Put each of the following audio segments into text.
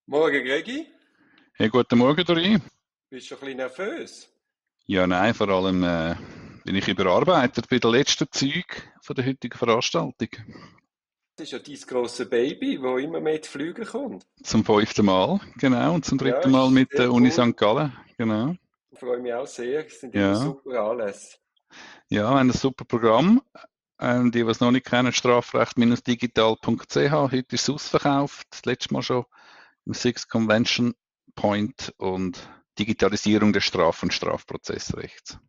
Morgen, Gregi. Hey, guten Morgen, Dori. Bist du ein bisschen nervös? Ja, nein, vor allem bin ich überarbeitet bei den letzten Zügen von der heutigen Veranstaltung. Das ist ja dein grosses Baby, das immer mehr zu fliegen kommt. Zum 5. Mal, genau, und zum Ja, 3. Mal ist mit sehr der Uni cool. St. Gallen, genau. Ich freue mich auch sehr. Es sind immer Ja, super Anlässe. ja, wir haben ein super Programm. Die es noch nicht kennen, strafrecht-digital.ch. Heute ist es ausverkauft, das letzte Mal schon im Six Convention Point und Digitalisierung des Straf- und Strafprozessrechts.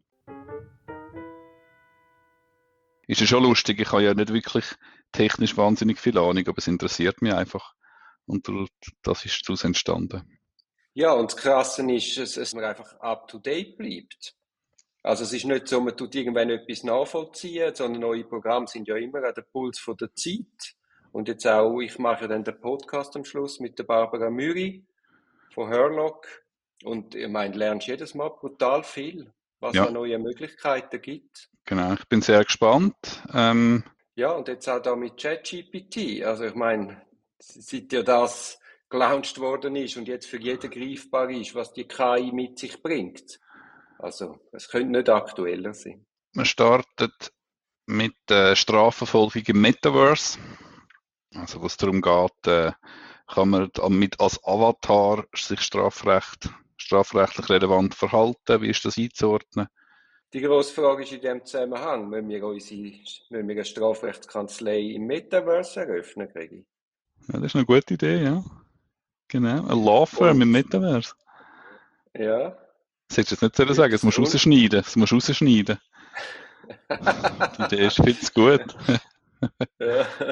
Ist ja schon lustig, ich habe ja nicht wirklich technisch wahnsinnig viel Ahnung, aber es interessiert mich einfach. Und das ist daraus entstanden. Ja, und das Krasse ist, dass man einfach up to date bleibt. Also es ist nicht so, man tut irgendwann etwas nachvollziehen, sondern neue Programme sind ja immer an der Puls von der Zeit. Und jetzt auch, ich mache dann den Podcast am Schluss mit der Barbara Müri von Herlock. Und ich meine, du lernst jedes Mal brutal viel, was es Ja, an neuen Möglichkeiten gibt. genau. Ich bin sehr gespannt. Ja, und jetzt auch da mit ChatGPT. Also ich meine, seit ja das gelauncht worden ist und jetzt für jeden greifbar ist, was die KI mit sich bringt. Also, es könnte nicht aktueller sein. Wir starten mit der Strafverfolgung im Metaverse. Also, wo es darum geht, kann man als Avatar sich strafrechtlich relevant verhalten? Wie ist das einzuordnen? Die grosse Frage ist in dem Zusammenhang, müssen wir eine Strafrechtskanzlei im Metaverse eröffnen, Gregi? Ja, das ist eine gute Idee, ja. Genau. Ein Law Firm im Und, Metaverse. ja, Das hättest du jetzt nicht sagen wie sollen, das das musst du kommt. rausschneiden. Das musst du rausschneiden. Die Idee ist viel zu gut. Ja.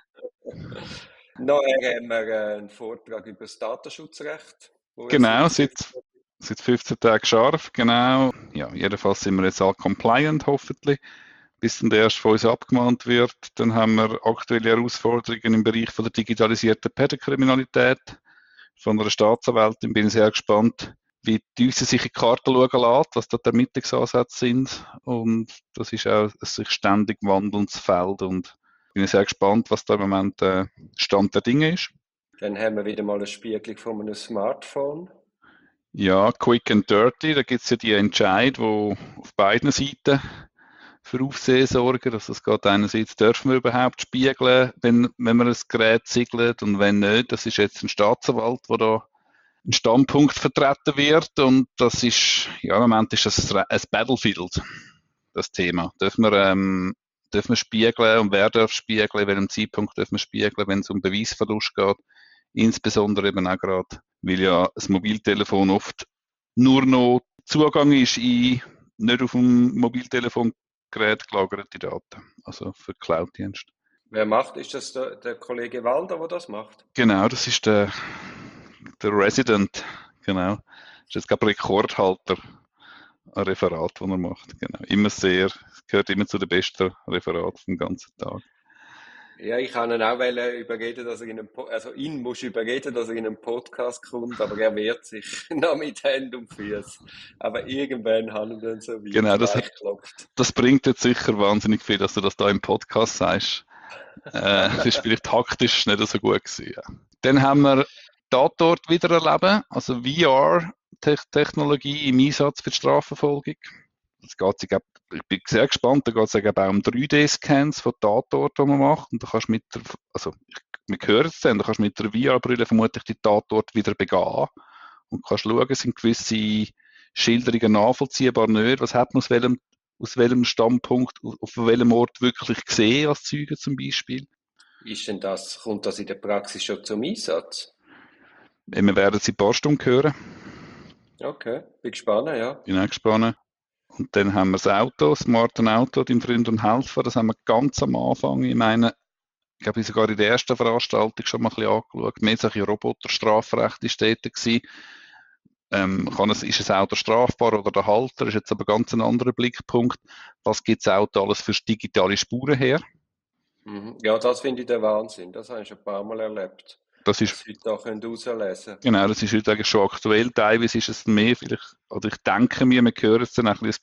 Nachher haben wir einen Vortrag über das Datenschutzrecht, wo jetzt Genau, umgesetzt wird. seit 15 Tagen scharf, genau. Ja, jedenfalls sind wir jetzt all compliant, hoffentlich, bis dann der erst von uns abgemahnt wird. Dann haben wir aktuelle Herausforderungen im Bereich von der digitalisierten Pädokriminalität von einer Staatsanwältin. Bin sehr gespannt, wie die uns sich in die Karten schauen lässt, was da die Ermittlungsansätze sind. Und das ist auch ein sich ständig wandelndes Feld und bin sehr gespannt, was da im Moment Stand der Dinge ist. Dann haben wir wieder mal eine Spiegelung von einem Smartphone. Ja, quick and dirty, da gibt es ja die Entscheid, wo auf beiden Seiten für Aufsehen sorgen. Also es geht einerseits, dürfen wir überhaupt spiegeln, wenn man ein Gerät siegelt und wenn nicht. Das ist jetzt ein Staatsanwalt, der da einen Standpunkt vertreten wird und das ist, ja im Moment ist das ein Battlefield, das Thema. Dürfen wir spiegeln und wer darf spiegeln, in welchem Zeitpunkt dürfen wir spiegeln, wenn es um Beweisverlust geht. Insbesondere eben auch gerade, weil ja das Mobiltelefon oft nur noch Zugang ist in nicht auf dem Mobiltelefongerät gelagerte Daten, also für Cloud-Dienste. Wer macht? Ist das der Kollege Walder, der das macht? Genau, das ist der Resident, genau. Das ist jetzt, glaube ich, Rekordhalter, ein Referat, das er macht. Genau. Gehört immer zu den besten Referaten vom ganzen Tag. Ja, ich kann ihn auch überreden, dass er also ihn muss überreden, dass er in einen Podcast kommt, aber er wehrt sich noch mit Händen und Füßen. Aber irgendwann haben wir dann so weit Genau, weichgeklopft. das bringt jetzt sicher wahnsinnig viel, dass du das da im Podcast sagst. Das ist vielleicht taktisch nicht so gut gewesen. Ja. Dann haben wir Tatort wiedererleben, also VR-Technologie im Einsatz für die Strafverfolgung. Ich bin sehr gespannt, da geht es auch um 3D-Scans von Tatorten, die man macht. Und da kannst wir hören es dann, da kannst du mit der VR-Brille vermutlich die Tatort wieder begehen und kannst schauen, sind gewisse Schilderungen nachvollziehbar nicht, was hat man aus welchem Standpunkt, auf welchem Ort wirklich gesehen als Zeuge zum Beispiel. Kommt das in der Praxis schon zum Einsatz? Wir werden sie ein paar Stunden hören, Okay, bin gespannt, ja. bin auch gespannt. Und dann haben wir das Auto, das smarte Auto, dein Freund und Helfer, das haben wir ganz am Anfang, ich glaube, sogar in der ersten Veranstaltung schon mal ein bisschen angeschaut. Mehr solche Roboterstrafrecht ist dort gewesen. Ist ein Auto strafbar oder der Halter? Ist jetzt aber ganz ein anderer Blickpunkt. Was gibt das Auto alles für digitale Spuren her? Mhm. Ja, das finde ich der Wahnsinn. Das habe ich schon ein paar Mal erlebt. Das ist, Was Sie heute auch herauslesen können. genau, das ist heute eigentlich schon aktuell. Teilweise ist es mehr, oder ich denke mir, wir hören es dann ein bisschen das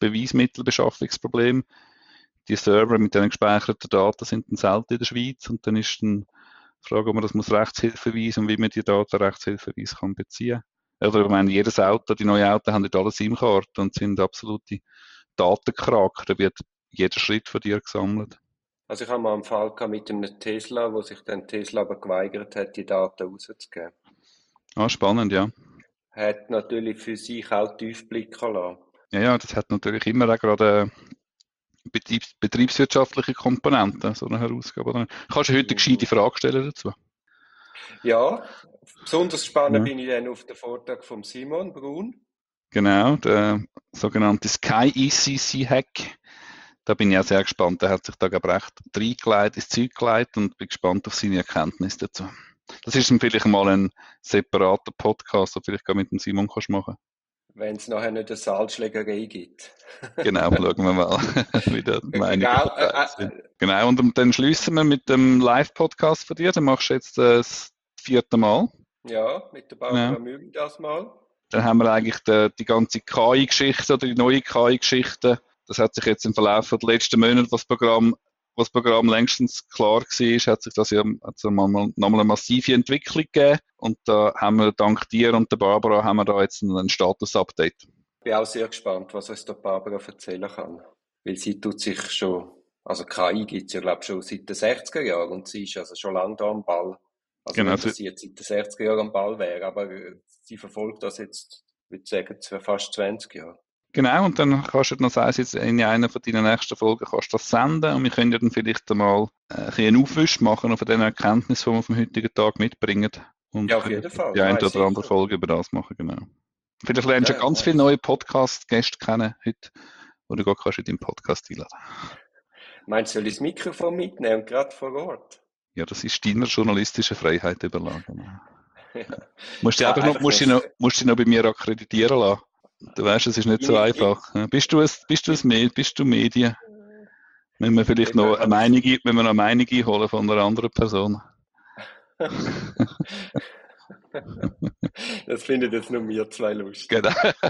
Beweismittelbeschaffungsproblem. Die Server mit den gespeicherten Daten sind dann selten in der Schweiz und dann ist dann Die Frage, ob man das rechtshilfeweise und wie man die Daten rechtshilfeweise kann beziehen kann. Oder ich meine, jedes Auto, die neuen Autos haben nicht alle SIM-Karten und sind absolute Datenkraker. Da wird jeder Schritt von dir gesammelt. Also ich habe mal einen Fall gehabt mit einem Tesla, wo sich dann Tesla aber geweigert hat, die Daten rauszugeben. Ah, spannend, ja. Hat natürlich für sich auch tief blicken lassen. Ja, das hat natürlich immer auch gerade betriebswirtschaftliche Komponenten, so eine Herausgabe. Oder? Kannst du heute eine gescheite Frage stellen dazu? Ja, besonders spannend Ja. bin ich dann auf den Vortrag von Simon Brun. Genau, der sogenannte Sky ECC Hack. Da bin ich auch sehr gespannt. Der hat sich da recht reingelegt, ins Zeug gelegt und bin gespannt auf seine Erkenntnisse dazu. Das ist dann vielleicht mal ein separater Podcast, den du vielleicht mit dem Simon kannst machen. Wenn es nachher nicht eine Salzschlägerei gibt. Genau, schauen wir mal, wie die Meinungen Genau, verteilt sind. Genau, und dann schließen wir mit dem Live-Podcast von dir. Den machst du jetzt das 4. Mal. Ja, mit der Barbara Mühl das mal. Dann haben wir eigentlich die ganze KI-Geschichte oder die neue KI-Geschichte. Das hat sich jetzt im Verlauf der letzten Monate, was das Programm längstens klar war, hat sich das ja nochmal eine massive Entwicklung gegeben. Und da haben wir dank dir und der Barbara haben wir da jetzt ein Status-Update. Ich bin auch sehr gespannt, was uns der Barbara erzählen kann. Weil sie tut sich schon, also KI gibt es ja glaube ich schon seit den 60er Jahren und sie ist also schon lange da am Ball. Also Genau, nicht, dass sie jetzt seit den 60er Jahren am Ball wäre, aber sie verfolgt das jetzt, würde ich sagen, fast 20 Jahre. Genau, und dann kannst du noch sagen, jetzt in einer von deinen nächsten Folgen kannst du das senden und wir können ja dann vielleicht einmal einen Aufwisch machen auf den Erkenntnissen, die wir vom heutigen Tag mitbringen. Und Ja, auf jeden Fall. die eine Nein, oder andere sicher. Folge über das machen, genau. Vielleicht lernst du Ja, ganz viele neue Podcast-Gäste kennen heute, die du kannst in deinen Podcast einladen. Meinst du, soll ich das Mikrofon mitnehmen, gerade vor Ort? Ja, das ist deiner journalistischen Freiheit überladen. Ja. Musst dich noch bei mir akkreditieren lassen. Du weißt, es ist nicht so einfach. Bist du Medien? Müssen wir vielleicht noch eine Meinung einholen von einer anderen Person? Das findet jetzt nur wir zwei lustig. Genau.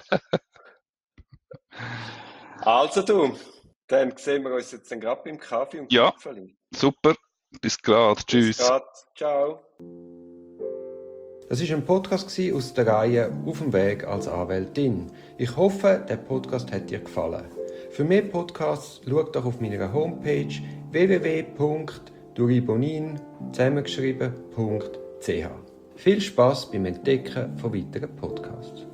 Also du, dann sehen wir uns jetzt dann gerade beim Kaffee und Ja, Gipfeli. super. Bis gerade. Tschüss. Bis grad. Ciao. Das war ein Podcast aus der Reihe Auf dem Weg als Anwältin. Ich hoffe, der Podcast hat dir gefallen. Für mehr Podcasts schau doch auf meiner Homepage www.duribonin zusammengeschrieben.ch. Viel Spass beim Entdecken von weiteren Podcasts.